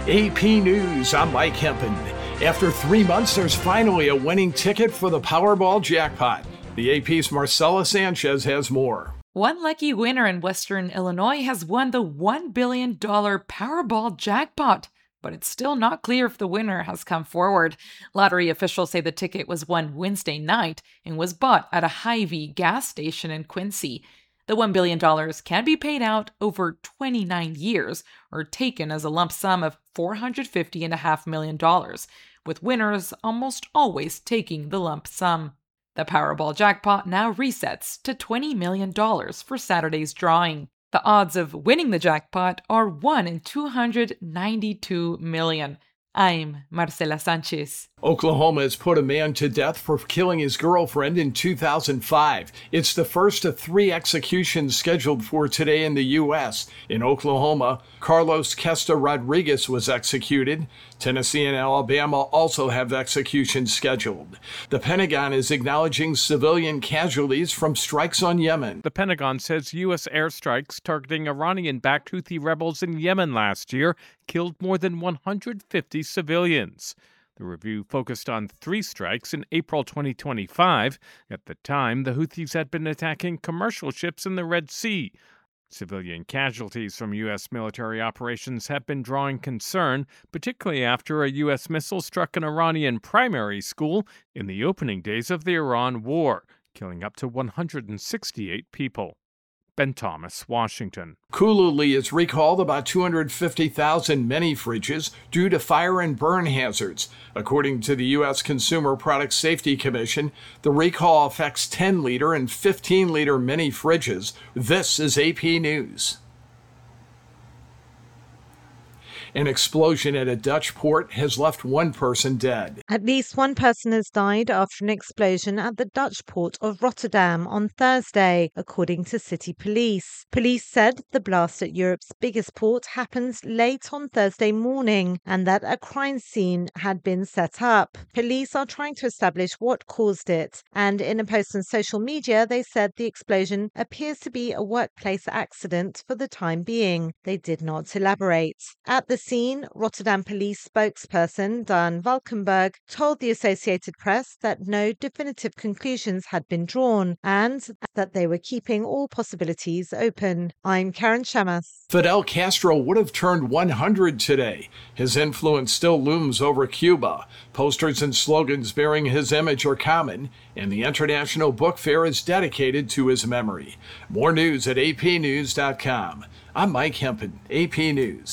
AP News, I'm Mike Hempen. After 3 months, there's finally a winning ticket for the Powerball jackpot. The AP's Marcela Sanchez has more. One lucky winner in Western Illinois has won the $1 billion Powerball jackpot, but it's still not clear if the winner has come forward. Lottery officials say the ticket was won Wednesday night and was bought at a Hy-Vee gas station in Quincy. The $1 billion can be paid out over 29 years or taken as a lump sum of $450.5 million, with winners almost always taking the lump sum. The Powerball jackpot now resets to $20 million for Saturday's drawing. The odds of winning the jackpot are 1 in 292 million. I'm Marcela Sanchez. Oklahoma has put a man to death for killing his girlfriend in 2005. It's the first of 3 executions scheduled for today in the U.S. In Oklahoma, Carlos Kesta Rodriguez was executed. Tennessee and Alabama also have executions scheduled. The Pentagon is acknowledging civilian casualties from strikes on Yemen. The Pentagon says U.S. airstrikes targeting Iranian-backed Houthi rebels in Yemen last year killed more than 150 civilians. The review focused on 3 strikes in April 2025. At the time, the Houthis had been attacking commercial ships in the Red Sea. Civilian casualties from U.S. military operations have been drawing concern, particularly after a U.S. missile struck an Iranian primary school in the opening days of the Iran war, killing up to 168 people. Ben Thomas, Washington. Coolooly has recalled about 250,000 mini fridges due to fire and burn hazards. According to the U.S. Consumer Product Safety Commission, the recall affects 10-liter and 15-liter mini fridges. This is AP News. An explosion at a Dutch port has left 1 person dead. At least 1 person has died after an explosion at the Dutch port of Rotterdam on Thursday, according to city police. Police said the blast at Europe's biggest port happened late on Thursday morning and that a crime scene had been set up. Police are trying to establish what caused it, and in a post on social media, they said the explosion appears to be a workplace accident for the time being. They did not elaborate. At the scene, Rotterdam police spokesperson Dan Valkenburg told the Associated Press that no definitive conclusions had been drawn and that they were keeping all possibilities open. I'm Karen Shamas. Fidel Castro would have turned 100 today. His influence still looms over Cuba. Posters and slogans bearing his image are common, and the International Book Fair is dedicated to his memory. More news at apnews.com. I'm Mike Hempen, AP News.